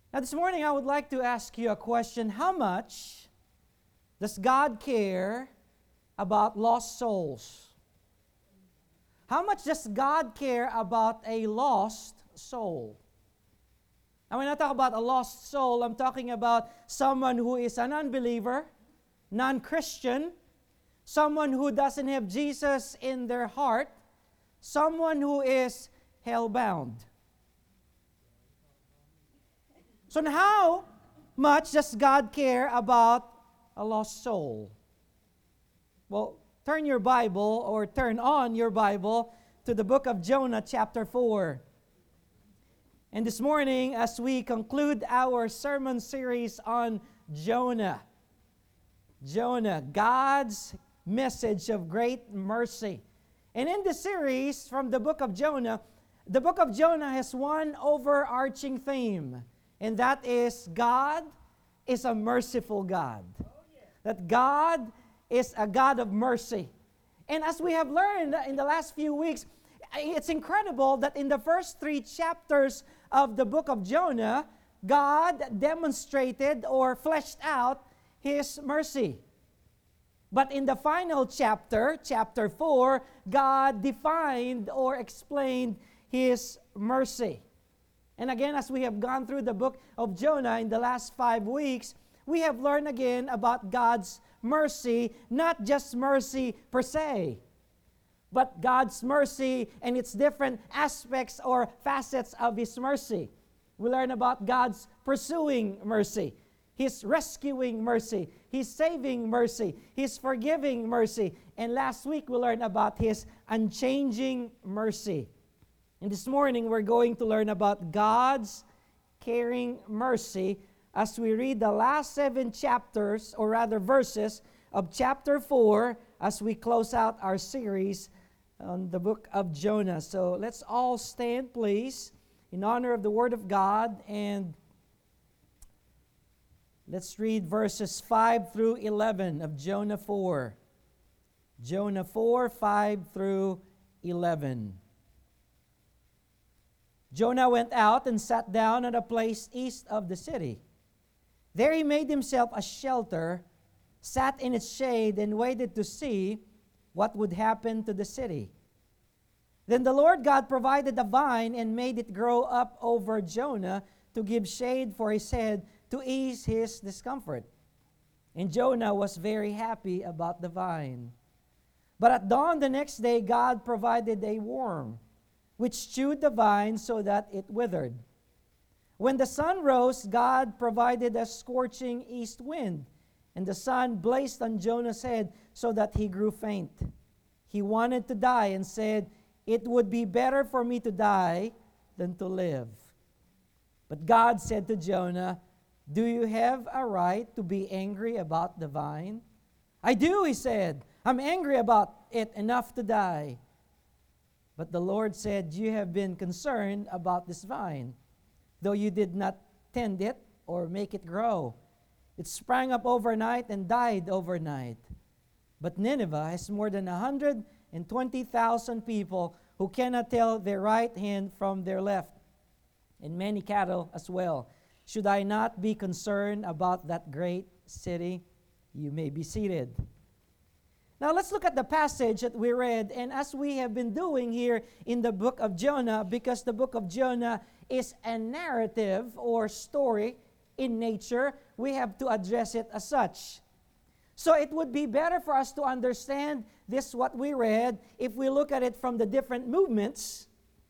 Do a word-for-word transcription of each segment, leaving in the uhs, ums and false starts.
Now, this morning I would like to ask you a question. How much does God care about lost souls? How much does God care about a lost soul? And when I talk about a lost soul, I'm talking about someone who is an unbeliever, non-Christian, someone who doesn't have Jesus in their heart, someone who is hell-bound. So how much does God care about a lost soul? Well, turn your Bible or turn on your Bible to the book of Jonah chapter four. And this morning, as we conclude our sermon series on Jonah, Jonah, God's message of great mercy. And in this series from the book of Jonah, the book of Jonah has one overarching theme, and that is God is a merciful God. That God is a God of mercy. And as we have learned in the last few weeks, it's incredible that in the first three chapters of the book of Jonah, God demonstrated or fleshed out His mercy. But in the final chapter, chapter four, God defined or explained His mercy. And again, as we have gone through the book of Jonah in the last five weeks, we have learned again about God's mercy, not just mercy per se, but God's mercy and its different aspects or facets of His mercy. We learn about God's pursuing mercy, His rescuing mercy, His saving mercy, His forgiving mercy. And last week we learned about His unchanging mercy. And this morning we're going to learn about God's caring mercy as we read the last seven chapters, or rather verses, of chapter four as we close out our series on the book of Jonah. So let's all stand, please, in honor of the Word of God, and let's read verses five through eleven of Jonah four. Jonah four, five through eleven. Jonah went out and sat down at a place east of the city. There he made himself a shelter, sat in its shade, and waited to see what would happen to the city. Then the Lord God provided a vine and made it grow up over Jonah to give shade for his head to ease his discomfort. And Jonah was very happy about the vine. But at dawn the next day, God provided a worm, which chewed the vine so that it withered. When the sun rose, God provided a scorching east wind, and the sun blazed on Jonah's head so that he grew faint. He wanted to die and said, "It would be better for me to die than to live." But God said to Jonah, "Do you have a right to be angry about the vine?" "I do," he said. "I'm angry about it enough to die." But the Lord said, "You have been concerned about this vine, though you did not tend it or make it grow. It sprang up overnight and died overnight. But Nineveh has more than one hundred twenty thousand people who cannot tell their right hand from their left, and many cattle as well. Should I not be concerned about that great city?" You may be seated. Now let's look at the passage that we read, and as we have been doing here in the book of Jonah, because the book of Jonah is a narrative or story in nature, we have to address it as such. So it would be better for us to understand this, what we read, if we look at it from the different movements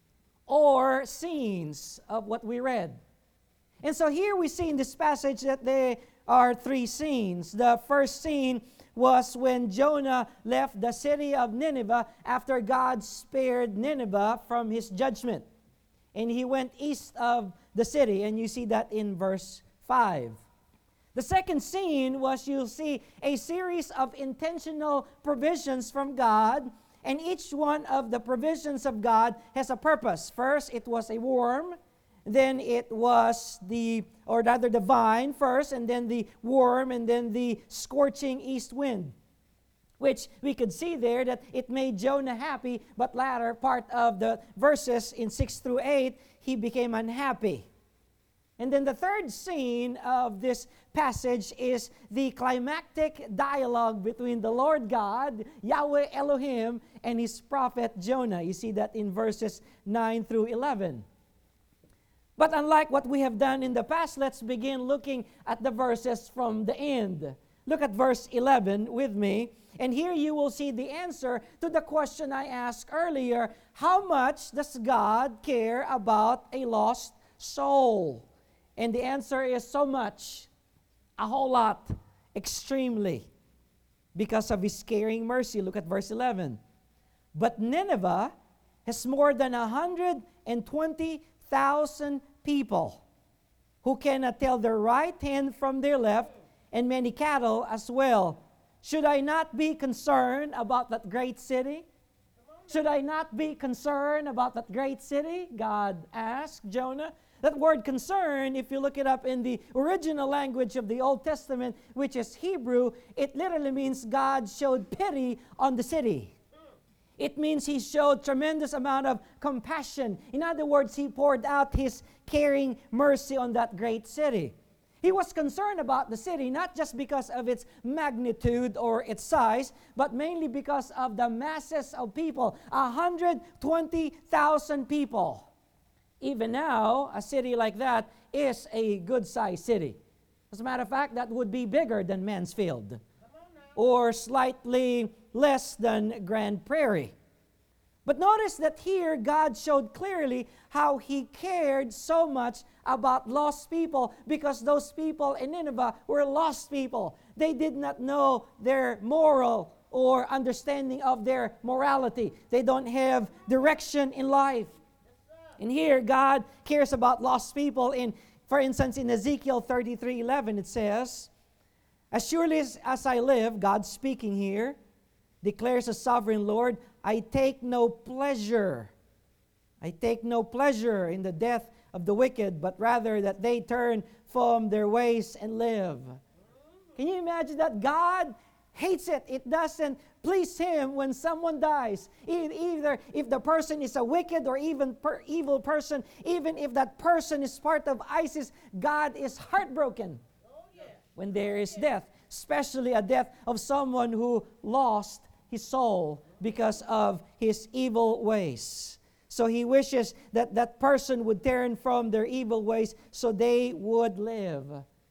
or scenes of what we read. And so here we see in this passage that there are three scenes. The first scene was when Jonah left the city of Nineveh after God spared Nineveh from His judgment. And he went east of the city, and you see that in verse five. The second scene was, you'll see, a series of intentional provisions from God, and each one of the provisions of God has a purpose. First, it was a worm. Then it was the, or rather the vine first, and then the worm, and then the scorching east wind, which we could see there that it made Jonah happy, but latter part of the verses in six through eight, he became unhappy. And then the third scene of this passage is the climactic dialogue between the Lord God, Yahweh Elohim, and his prophet Jonah. You see that in verses nine through eleven. But unlike what we have done in the past, let's begin looking at the verses from the end. Look at verse eleven with me. And here you will see the answer to the question I asked earlier. How much does God care about a lost soul? And the answer is so much, a whole lot, extremely, because of his caring mercy. Look at verse eleven. But Nineveh has more than one hundred twenty thousand people who cannot tell their right hand from their left, and many cattle as well. Should I not be concerned about that great city? Should I not be concerned about that great city? God asked Jonah. That word concern, if you look it up in the original language of the Old Testament, which is Hebrew, it literally means God showed pity on the city. It means he showed tremendous amount of compassion. In other words, he poured out his caring mercy on that great city. He was concerned about the city, not just because of its magnitude or its size, but mainly because of the masses of people, one hundred twenty thousand people. Even now, a city like that is a good-sized city. As a matter of fact, that would be bigger than Mansfield, or slightly less than Grand Prairie. But notice that here, God showed clearly how he cared so much about lost people, because those people in Nineveh were lost people. They did not know their moral or understanding of their morality. They don't have direction in life. And here, God cares about lost people. In, for instance, in Ezekiel thirty-three eleven, it says, "As surely as, as I live," God speaking here, declares the sovereign Lord, "I take no pleasure. I take no pleasure in the death of the wicked, but rather that they turn from their ways and live." Can you imagine that? God hates it. It doesn't please him when someone dies. E- Either if the person is a wicked or even per evil person, even if that person is part of ISIS, God is heartbroken when there is death, especially a death of someone who lost his soul because of his evil ways. So he wishes that that person would turn from their evil ways so they would live.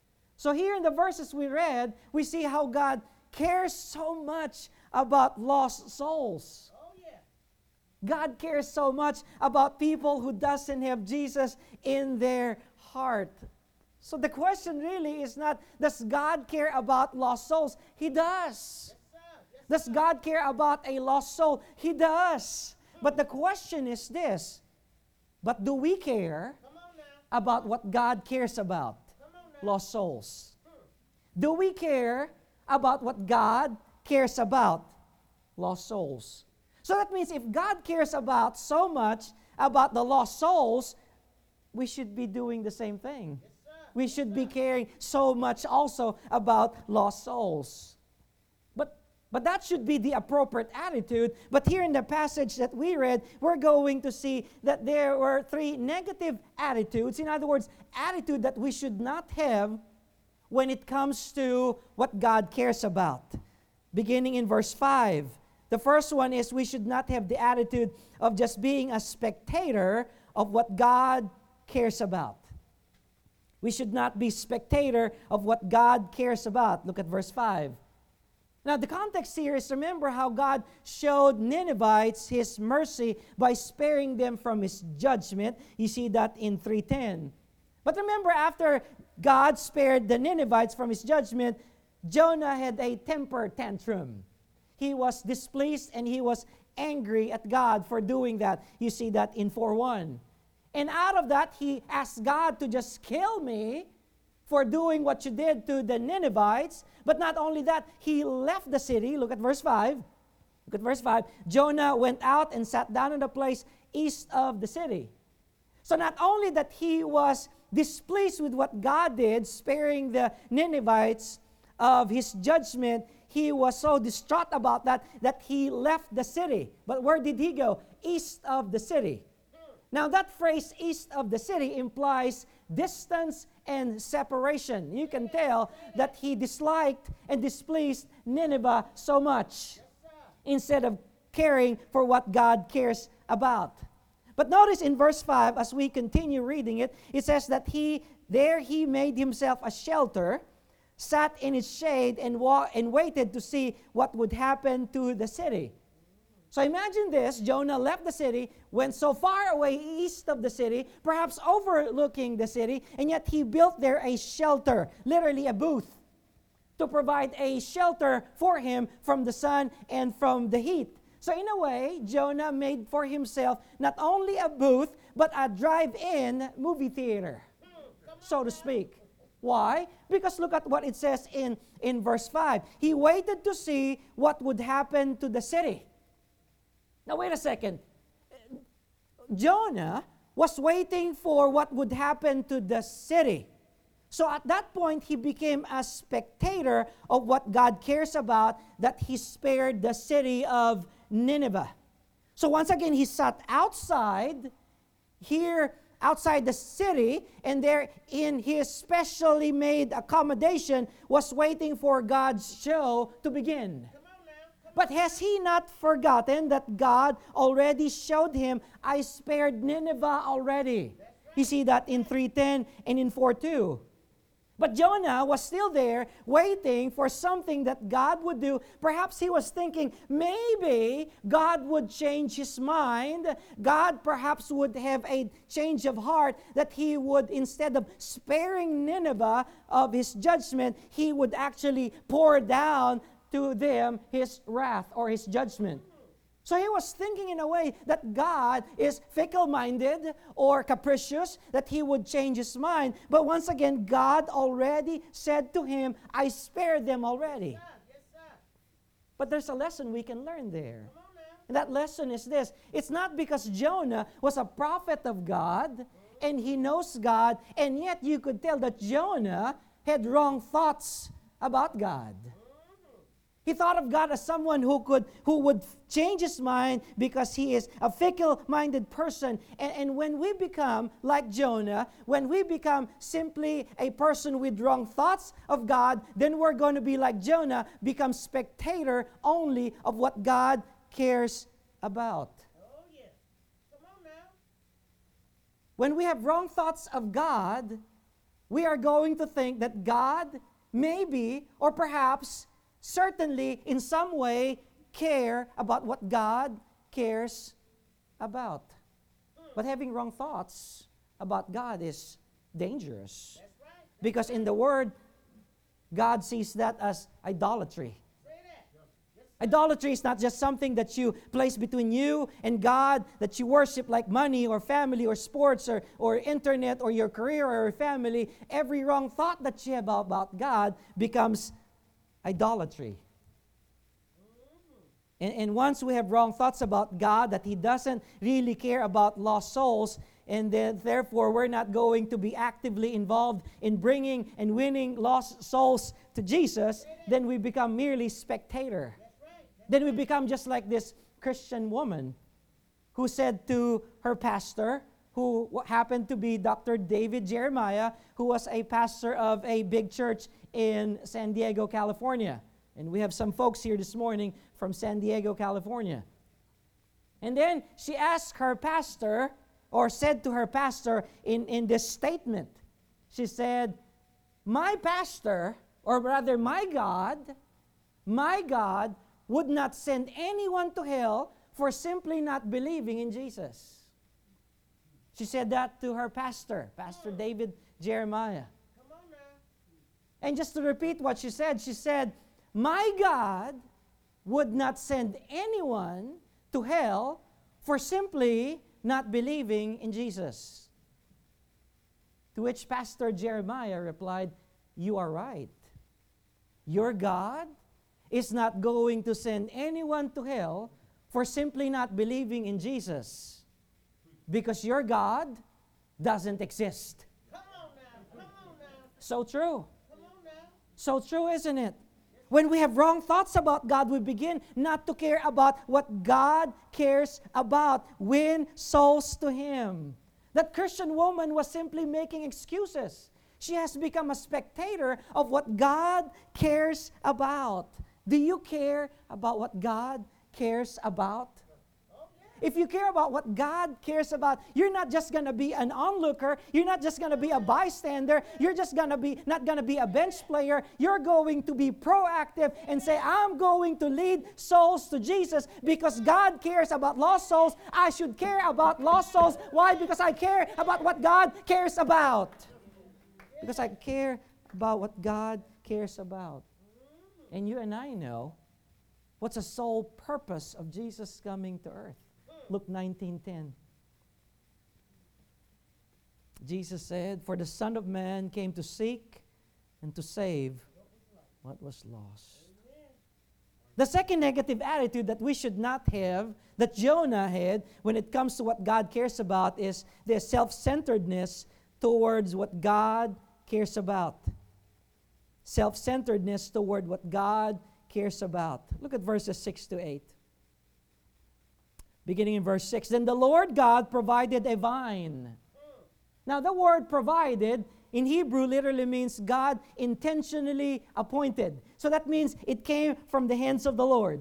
So here in the verses we read, we see how God cares so much about lost souls. Oh, yeah. God cares so much about people who doesn't have Jesus in their heart. So the question really is not, does God care about lost souls? He does. Yes, sir. Yes, Does sir. God care about a lost soul? He does. But the question is this, but do we care Come on now. about what God cares about? Come on now. Lost souls. Do we care about what God cares about? Lost souls. So that means if God cares about so much about the lost souls, we should be doing the same thing. Yes, sir. We should be caring so much also about lost souls. But, but that should be the appropriate attitude. But here in the passage that we read, we're going to see that there were three negative attitudes. In other words, attitude that we should not have when it comes to what God cares about. Beginning in verse five. The first one is we should not have the attitude of just being a spectator of what God cares about. We should not be spectator of what God cares about. Look at verse five. Now the context here is, remember how God showed Ninevites his mercy by sparing them from his judgment. You see that in three ten. But remember, after God spared the Ninevites from his judgment, Jonah had a temper tantrum. He was displeased and he was angry at God for doing that. You see that in four one. And out of that, he asked God to just kill me for doing what you did to the Ninevites. But not only that, he left the city. Look at verse five. Look at verse five. Jonah went out and sat down in a place east of the city. So not only that he was displeased with what God did, sparing the Ninevites of his judgment, he was so distraught about that that he left the city. But where did he go? East of the city. Now that phrase, east of the city, implies distance and separation. You can tell that he disliked and displeased Nineveh so much instead of caring for what God cares about. But notice in verse five, as we continue reading it, it says that he there he made himself a shelter, sat in its shade, and, wa- and waited to see what would happen to the city. So imagine this, Jonah left the city, went so far away east of the city, perhaps overlooking the city, and yet he built there a shelter, literally a booth, to provide a shelter for him from the sun and from the heat. So in a way, Jonah made for himself not only a booth, but a drive-in movie theater, so to speak. Why? Because look at what it says in, in verse five. He waited to see what would happen to the city. Now wait a second. Jonah was waiting for what would happen to the city. So at that point, he became a spectator of what God cares about, that he spared the city of Nineveh. So once again, he sat outside, here outside the city, and there in his specially made accommodation was waiting for God's show to begin. But has he not forgotten that God already showed him, I spared Nineveh already? You see that in three ten and in four two. But Jonah was still there waiting for something that God would do. Perhaps he was thinking maybe God would change his mind. God perhaps would have a change of heart, that he would, instead of sparing Nineveh of his judgment, he would actually pour down to them his wrath or his judgment. So he was thinking in a way that God is fickle-minded or capricious, that he would change his mind. But once again, God already said to him, I spared them already. But there's a lesson we can learn there. And that lesson is this. It's not because Jonah was a prophet of God and he knows God, and yet you could tell that Jonah had wrong thoughts about God. He thought of God as someone who could, who would change his mind because he is a fickle-minded person. And, and when we become like Jonah, when we become simply a person with wrong thoughts of God, then we're going to be like Jonah, become spectator only of what God cares about. Oh, yeah. Come on now. When we have wrong thoughts of God, we are going to think that God maybe, or perhaps certainly in some way care about what God cares about. But having wrong thoughts about God is dangerous. That's right. Because in the Word, God sees that as idolatry. Say that. Yes. Idolatry is not just something that you place between you and God, that you worship like money or family or sports or, or internet or your career or your family. Every wrong thought that you have about, about God becomes idolatry. And, and once we have wrong thoughts about God, that He doesn't really care about lost souls, and then therefore we're not going to be actively involved in bringing and winning lost souls to Jesus, then we become merely spectator. Then we become just like this Christian woman who said to her pastor, who happened to be Doctor David Jeremiah, who was a pastor of a big church in San Diego, California. And we have some folks here this morning from San Diego, California. And then she asked her pastor, or said to her pastor in, in this statement, she said, my pastor, or rather my God, my God would not send anyone to hell for simply not believing in Jesus. She said that to her pastor, Pastor David Jeremiah. Come on now. And just to repeat what she said, she said, my God would not send anyone to hell for simply not believing in Jesus. To which Pastor Jeremiah replied, you are right. Your God is not going to send anyone to hell for simply not believing in Jesus, because your God doesn't exist. Come on now. Come on now. So true. Come on now. So true, isn't it? When we have wrong thoughts about God, we begin not to care about what God cares about. Win souls to Him. That Christian woman was simply making excuses. She has become a spectator of what God cares about. Do you care about what God cares about? If you care about what God cares about, you're not just going to be an onlooker. You're not just going to be a bystander. You're just going to be not going to be a bench player. You're going to be proactive and say, I'm going to lead souls to Jesus because God cares about lost souls. I should care about lost souls. Why? Because I care about what God cares about. Because I care about what God cares about. And you and I know what's the sole purpose of Jesus coming to earth. Luke nineteen ten. Jesus said, "For the Son of Man came to seek and to save what was lost." The second negative attitude that we should not have, that Jonah had when it comes to what God cares about, is the self-centeredness towards what God cares about. Self-centeredness toward what God cares about. Look at verses six to eight. Beginning in verse six. Then the Lord God provided a vine. Now the word provided in Hebrew literally means God intentionally appointed. So that means it came from the hands of the Lord.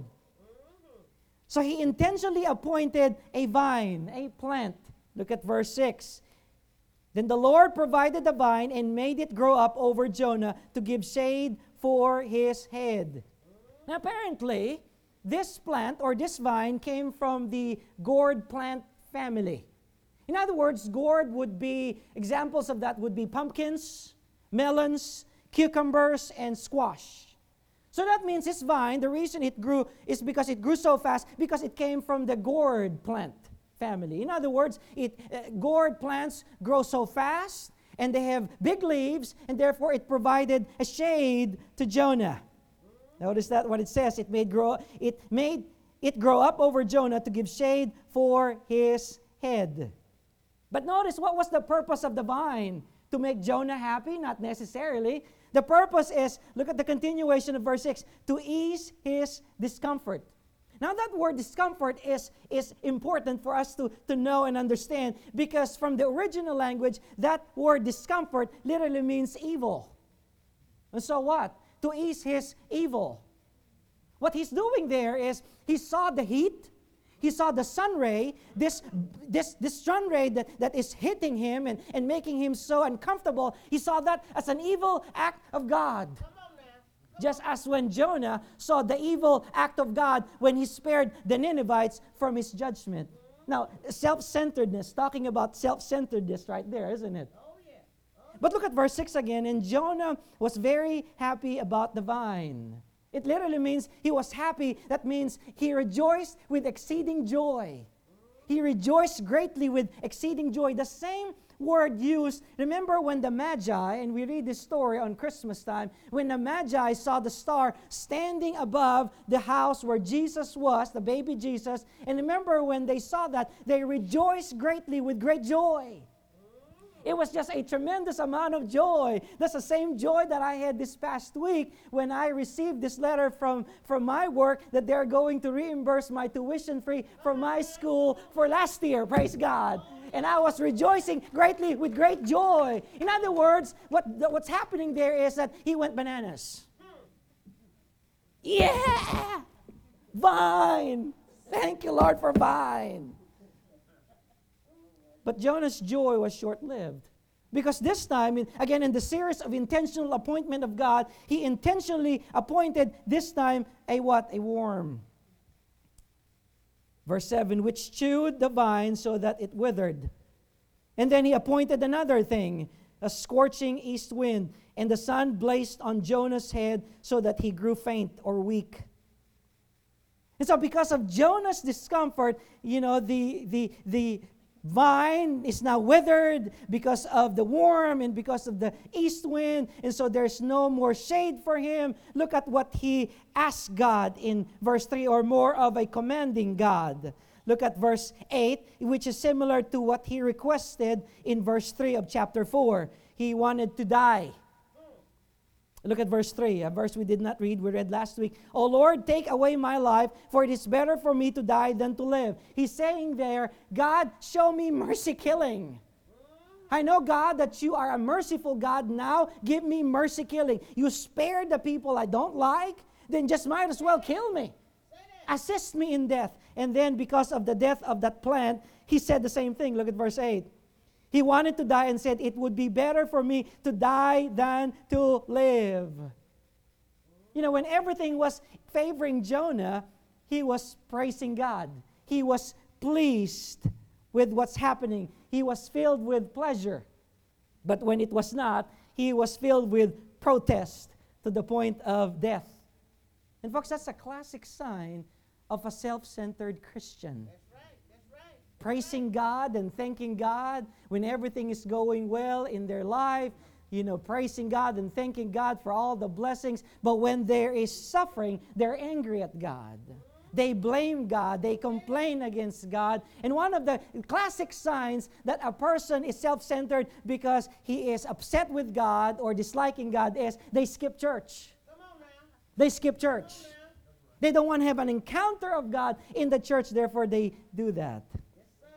So He intentionally appointed a vine, a plant. Look at verse six. Then the Lord provided the vine and made it grow up over Jonah to give shade for his head. Now apparently, this plant or this vine came from the gourd plant family. In other words, gourd would be, examples of that would be pumpkins, melons, cucumbers, and squash. So that means this vine, the reason it grew is because it grew so fast, because it came from the gourd plant family. In other words, it, uh, gourd plants grow so fast, and they have big leaves, and therefore it provided a shade to Jonah. Notice that what it says, it made grow it made it grow up over Jonah to give shade for his head. But notice, what was the purpose of the vine? To make Jonah happy? Not necessarily. The purpose is, look at the continuation of verse six, to ease his discomfort. Now that word discomfort is, is important for us to, to know and understand, because from the original language, that word discomfort literally means evil. And so what? To ease his evil. What he's doing there is he saw the heat, he saw the sun ray, this, this, this sun ray that, that is hitting him and, and making him so uncomfortable. He saw that as an evil act of God. Come on now. Come Just as when Jonah saw the evil act of God when he spared the Ninevites from his judgment. Now, self-centeredness, talking about self-centeredness right there, isn't it? Oh, yeah. Oh, But look at verse six again. And Jonah was very happy about the vine. It literally means he was happy. That means he rejoiced with exceeding joy. He rejoiced greatly with exceeding joy. The same word used, remember when the Magi, and we read this story on Christmas time, when the Magi saw the star standing above the house where Jesus was, the baby Jesus, and remember when they saw that, they rejoiced greatly with great joy. It was just a tremendous amount of joy. That's the same joy that I had this past week when I received this letter from, from my work that they're going to reimburse my tuition fee from my school for last year. Praise God. And I was rejoicing greatly with great joy. In other words, what, what's happening there is that he went bananas. Yeah! Vine! Thank you, Lord, for vine. But Jonah's joy was short-lived. Because this time, in, again, in the series of intentional appointment of God, he intentionally appointed this time a what? A worm. Verse seven, which chewed the vine so that it withered. And then he appointed another thing, a scorching east wind, and the sun blazed on Jonah's head so that he grew faint or weak. And so because of Jonah's discomfort, you know, the the the vine is now withered because of the worm and because of the east wind, and so there's no more shade for him. Look at what he asked God in verse three, or more of a commanding God. Look at verse eight, which is similar to what he requested in verse three of chapter four. He wanted to die. Look at verse three, a verse we did not read, we read last week. "O Lord, take away my life, for it is better for me to die than to live." He's saying there, God, show me mercy killing. I know, God, that you are a merciful God. Now give me mercy killing. You spared the people I don't like, then just might as well kill me. Assist me in death. And then because of the death of that plant, he said the same thing. Look at verse eight. He wanted to die and said, it would be better for me to die than to live. You know, when everything was favoring Jonah, he was praising God. He was pleased with what's happening. He was filled with pleasure. But when it was not, he was filled with protest to the point of death. And folks, that's a classic sign of a self-centered Christian. That's right. That's right. Praising God and thanking God when everything is going well in their life. You know, praising God and thanking God for all the blessings. But when there is suffering, they're angry at God. They blame God. They complain against God. And one of the classic signs that a person is self-centered because he is upset with God or disliking God is they skip church. Come on now. They skip church. Come on now. They don't want to have an encounter of God in the church, therefore they do that. Yes, sir.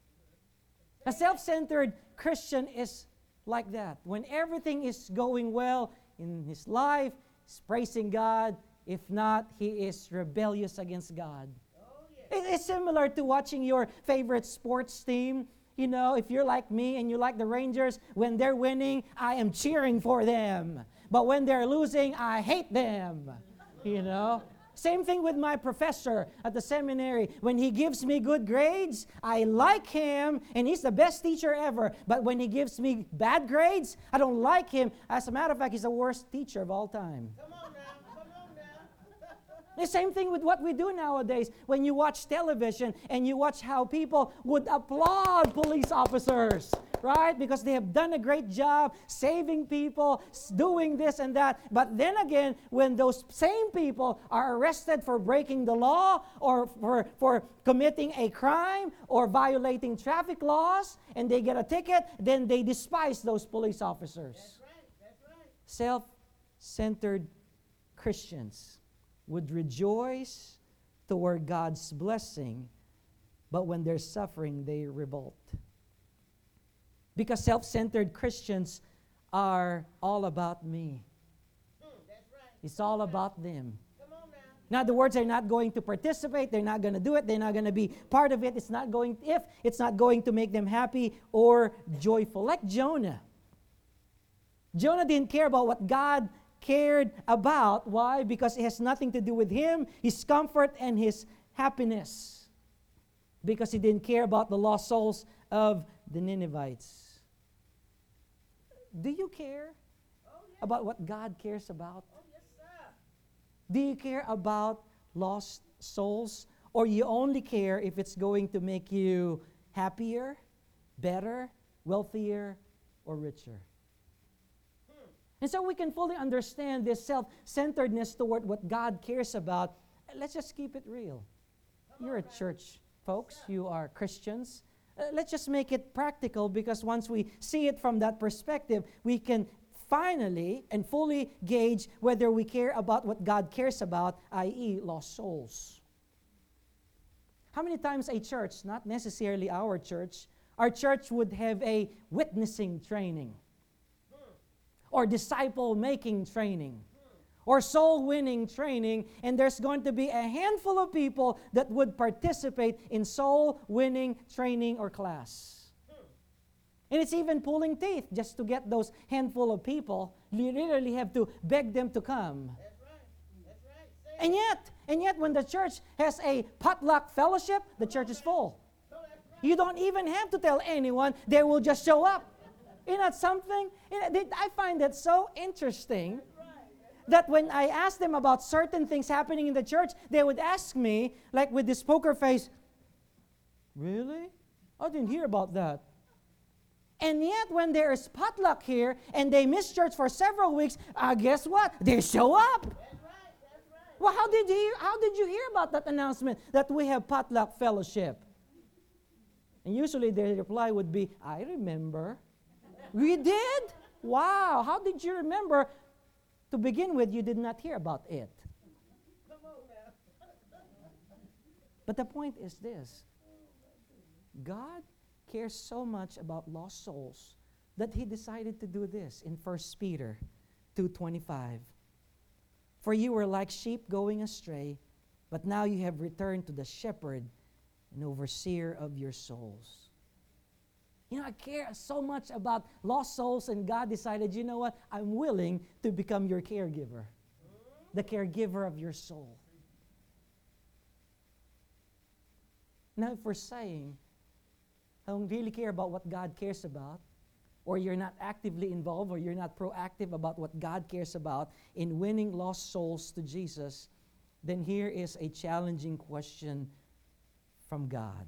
A self-centered Christian is like that. When everything is going well in his life, he's praising God. If not, he is rebellious against God. Oh, yeah. It- It's similar to watching your favorite sports team. You know, if you're like me and you like the Rangers, when they're winning, I am cheering for them. But when they're losing, I hate them. You know? Same thing with my professor at the seminary. When he gives me good grades, I like him, and he's the best teacher ever. But when he gives me bad grades, I don't like him. As a matter of fact, he's the worst teacher of all time. Come on now. Come on now. The same thing with what we do nowadays. When you watch television and you watch how people would applaud police officers, right? Because they have done a great job saving people, s- doing this and that. But then again, when those same people are arrested for breaking the law or for, for committing a crime or violating traffic laws and they get a ticket, then they despise those police officers. That's right. That's right. Self-centered Christians would rejoice toward God's blessing, but when there's suffering, they revolt. Because self-centered Christians are all about me. Hmm, that's right. It's all about them. Come on now. In other words, they're not going to participate, they're not going to do it, they're not going to be part of it. It's not going, if it's not going to make them happy or joyful. Like Jonah. Jonah didn't care about what God cared about. Why? Because it has nothing to do with him, his comfort, and his happiness. Because he didn't care about the lost souls of the Ninevites. Do you care Oh, yeah. about what God cares about? Oh, yes, sir. Do you care about lost souls? Or you only care if it's going to make you happier, better, wealthier, or richer? And so we can fully understand this self-centeredness toward what God cares about. Let's just keep it real. You're a church, folks. You are Christians. Uh, let's just make it practical, because once we see it from that perspective, we can finally and fully gauge whether we care about what God cares about, that is lost souls. How many times a church, not necessarily our church, our church would have a witnessing training, or disciple-making training, or soul-winning training, and there's going to be a handful of people that would participate in soul-winning training or class. And it's even pulling teeth just to get those handful of people. You literally have to beg them to come. That's right. That's right. Say And yet, and yet when the church has a potluck fellowship, the church is full. so that's right. You don't even have to tell anyone, they will just show up. Isn't that something? You know, they- I find that so interesting that when I ask them about certain things happening in the church, they would ask me, like with this poker face, really? I didn't hear about that. And yet when there is potluck here and they miss church for several weeks, uh, guess what? They show up. That's right. That's right. Well, how did you hear, how did you hear about that announcement that we have potluck fellowship? And usually their reply would be, I remember. We did? Wow, how did you remember? To begin with, you did not hear about it. Come on now. But the point is this: God cares so much about lost souls that he decided to do this in First Peter two twenty-five. For you were like sheep going astray, but now you have returned to the shepherd and overseer of your souls. You know, I care so much about lost souls, and God decided, you know what? I'm willing to become your caregiver, the caregiver of your soul. Now, if we're saying, I don't really care about what God cares about, or you're not actively involved, or you're not proactive about what God cares about in winning lost souls to Jesus, then here is a challenging question from God.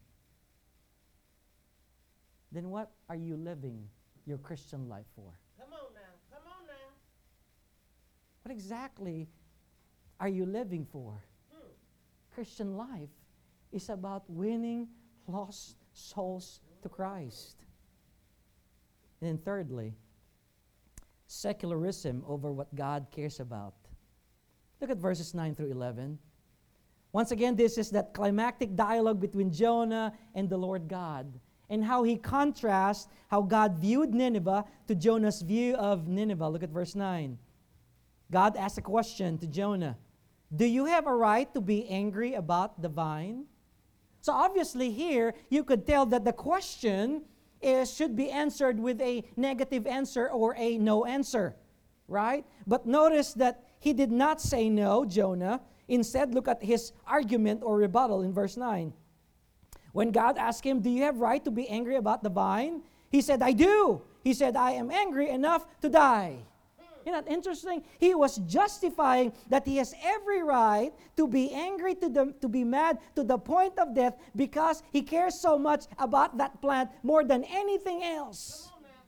Then what are you living your Christian life for? Come on now. Come on now. What exactly are you living for? Hmm. Christian life is about winning lost souls to Christ. And then thirdly, secularism over what God cares about. Look at verses nine through eleven. Once again, this is that climactic dialogue between Jonah and the Lord God, and how he contrasts how God viewed Nineveh to Jonah's view of Nineveh. Look at verse nine. God asks a question to Jonah. Do you have a right to be angry about the vine? So obviously here, you could tell that the question is, should be answered with a negative answer or a no answer, right? But notice that he did not say no, Jonah. Instead, look at his argument or rebuttal in verse nine. When God asked him, do you have right to be angry about the vine? He said, I do. He said, I am angry enough to die. Isn't that interesting? He was justifying that he has every right to be angry, to, the, to be mad to the point of death because he cares so much about that plant more than anything else. Come on now.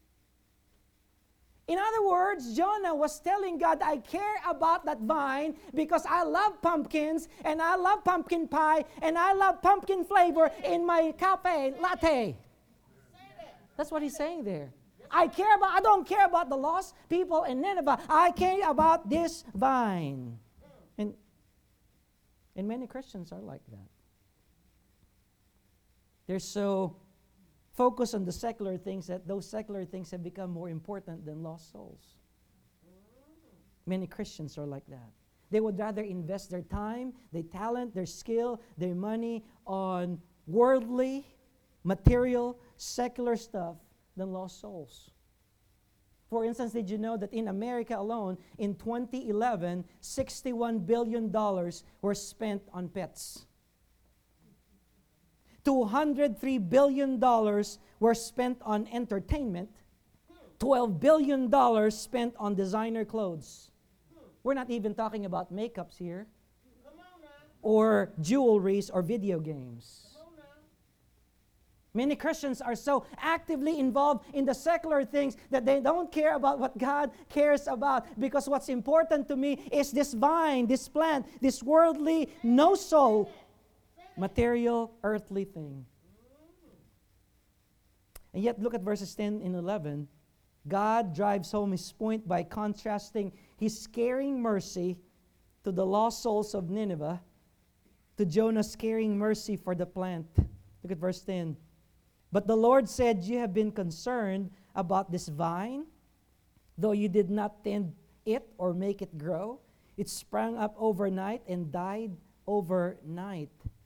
In other words, Jonah was telling God, I care about that vine because I love pumpkins and I love pumpkin pie and I love pumpkin flavor in my cafe latte. Say that. That's what he's saying there. I care about, I don't care about the lost people in Nineveh. I care about this vine. And, and many Christians are like that. They're so focused on the secular things that those secular things have become more important than lost souls. Many Christians are like that. They would rather invest their time, their talent, their skill, their money on worldly, material, secular stuff than lost souls. For instance, did you know that in America alone, in twenty eleven, sixty-one billion dollars were spent on pets? two hundred three billion dollars were spent on entertainment. twelve billion dollars spent on designer clothes. We're not even talking about makeups here, Come on now. or jewelries or video games. Come on now. Many Christians are so actively involved in the secular things that they don't care about what God cares about, because what's important to me is this vine, this plant, this worldly, no soul, material, earthly thing. And yet, look at verses ten and eleven. God drives home his point by contrasting his caring mercy to the lost souls of Nineveh to Jonah's caring mercy for the plant. Look at verse ten. But the Lord said, you have been concerned about this vine, though you did not tend it or make it grow. It sprang up overnight and died overnight.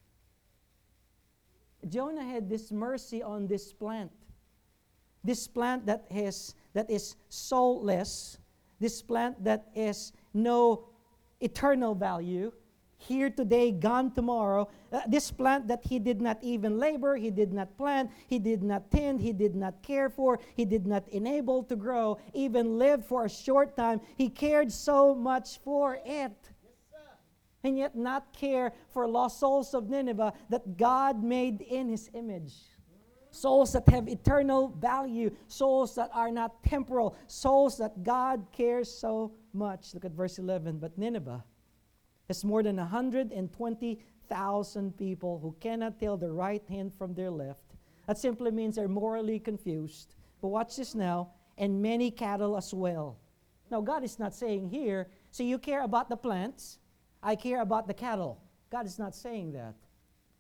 Jonah had this mercy on this plant. This plant that is, that is soulless, this plant that is no eternal value, here today, gone tomorrow. Uh, this plant that he did not even labor, he did not plant, he did not tend, he did not care for, he did not enable to grow, even lived for a short time. He cared so much for it. Yes, sir. And yet not care for lost souls of Nineveh that God made in his image. Souls that have eternal value, souls that are not temporal, souls that God cares so much. Look at verse eleven. But Nineveh has more than one hundred twenty thousand people who cannot tell their right hand from their left. That simply means they're morally confused. But watch this now. And many cattle as well. Now, God is not saying here, so you care about the plants, I care about the cattle. God is not saying that.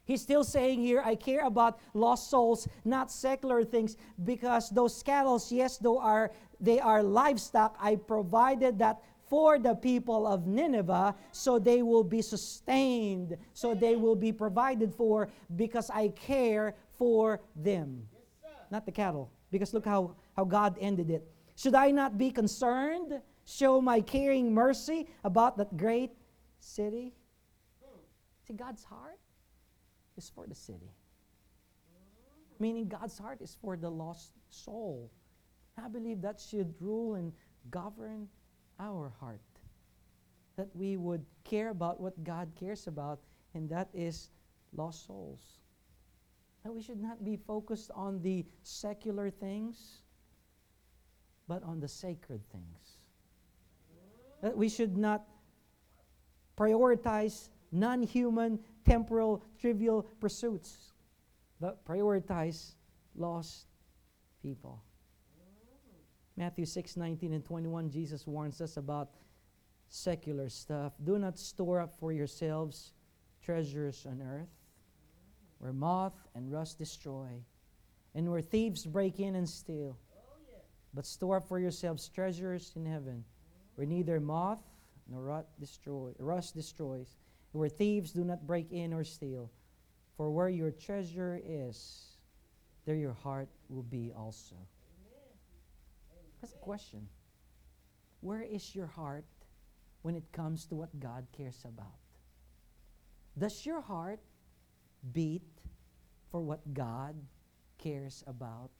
He's still saying here, I care about lost souls, not secular things, because those cattle, yes, though are they are livestock, I provided that for the people of Nineveh, so they will be sustained, so they will be provided for, because I care for them. Yes, sir. Not the cattle, because look how, how God ended it. Should I not be concerned, show my caring mercy about that great city? See, God's heart is for the city. Meaning God's heart is for the lost soul. I believe that should rule and govern our heart. That we would care about what God cares about, and that is lost souls. That we should not be focused on the secular things, but on the sacred things. That we should not prioritize non-human, temporal, trivial pursuits, but prioritize lost people. Matthew six, nineteen and twenty-one, Jesus warns us about secular stuff. Do not store up for yourselves treasures on earth, where moth and rust destroy, and where thieves break in and steal. But store up for yourselves treasures in heaven, where neither moth nor rot destroy, rust destroys, and where thieves do not break in or steal. For where your treasure is, there your heart will be also. That's the question. Where is your heart when it comes to what God cares about? Does your heart beat for what God cares about?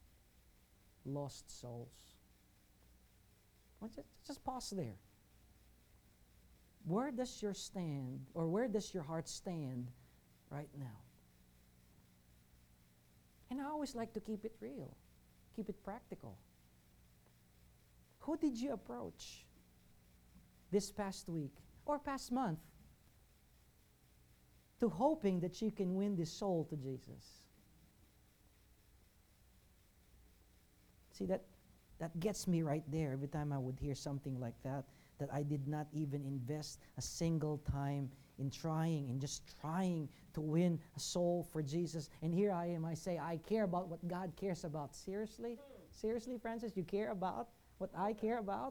Lost souls. Well, just, just pause there. Where does your stand, or where does your heart stand right now? And I always like to keep it real, keep it practical. Who did you approach this past week or past month to hoping that you can win this soul to Jesus? See, that, that gets me right there every time I would hear something like that, that I did not even invest a single time in trying and just trying to win a soul for Jesus. And here I am, I say, I care about what God cares about. Seriously? Seriously, Francis, you care about what I care about?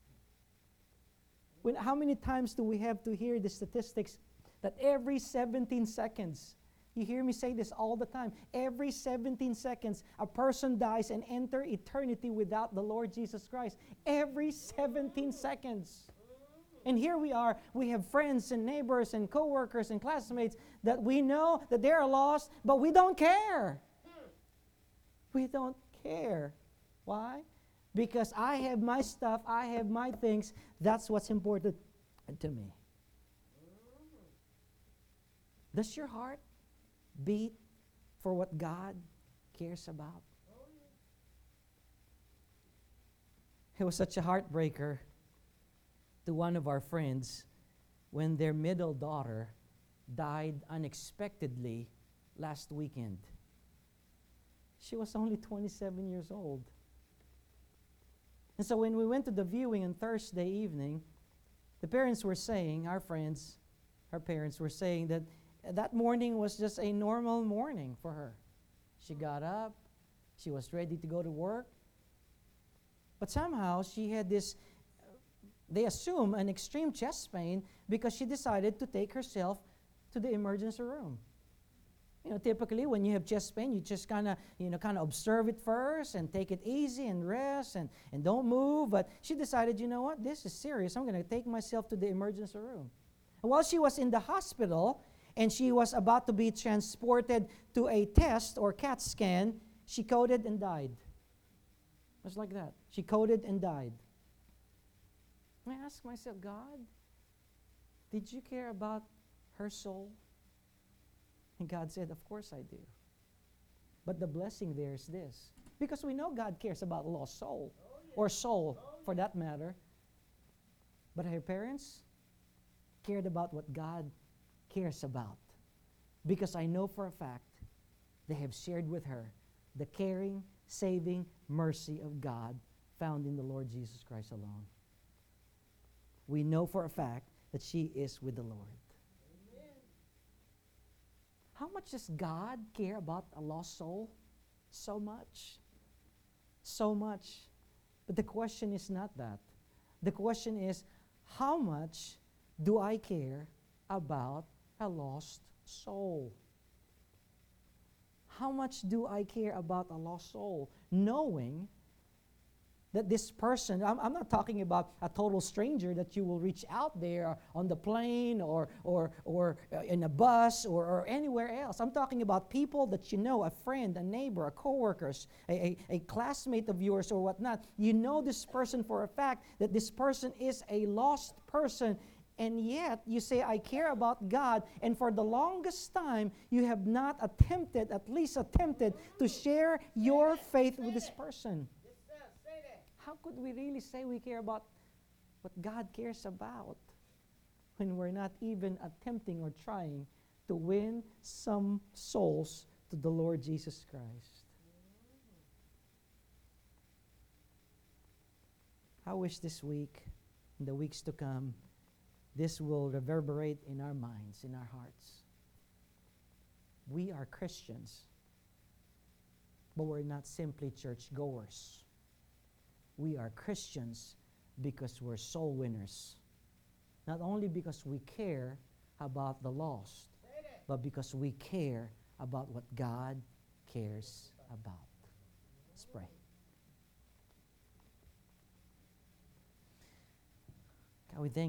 When, how many times do we have to hear the statistics that every seventeen seconds, you hear me say this all the time, every seventeen seconds a person dies and enter eternity without the Lord Jesus Christ. Every seventeen seconds. And here we are, we have friends and neighbors and co-workers and classmates that we know that they are lost, but we don't care. We don't care. Why? Because I have my stuff, I have my things. That's what's important to me. Does your heart beat for what God cares about? It was such a heartbreaker to one of our friends when their middle daughter died unexpectedly last weekend. She was only twenty-seven years old. And so when we went to the viewing on Thursday evening, the parents were saying, our friends, our parents were saying that that morning was just a normal morning for her. She got up, she was ready to go to work, but somehow she had this, they assume, an extreme chest pain because she decided to take herself to the emergency room. You know, typically when you have chest pain, you just kind of, you know, kind of observe it first and take it easy and rest and, and don't move. But she decided, you know what, this is serious. I'm going to take myself to the emergency room. And while she was in the hospital and she was about to be transported to a test or CAT scan, she coded and died. Just like that. She coded and died. I asked myself, God, did you care about her soul? And God said, of course I do. But the blessing there is this. Because we know God cares about a lost soul, oh, yeah. or soul oh, for yeah. that matter. But her parents cared about what God cares about. Because I know for a fact they have shared with her the caring, saving mercy of God found in the Lord Jesus Christ alone. We know for a fact that she is with the Lord. How much does God care about a lost soul? So much. So much. But the question is not that. The question is, how much do I care about a lost soul? How much do I care about a lost soul? Knowing that this person, I'm, I'm not talking about a total stranger that you will reach out there on the plane or, or, or uh, in a bus or, or anywhere else. I'm talking about people that you know, a friend, a neighbor, a coworker, a, a, a classmate of yours or whatnot. You know this person for a fact that this person is a lost person, and yet you say, I care about God, and for the longest time you have not attempted, at least attempted, to share your faith with this person. Yes, sir. Say that. How could we really say we care about what God cares about when we're not even attempting or trying to win some souls to the Lord Jesus Christ? I wish this week, in the weeks to come, this will reverberate in our minds, in our hearts. We are Christians, but we're not simply churchgoers. We are Christians because we're soul winners. Not only because we care about the lost, but because we care about what God cares about. Let's pray. God, we thank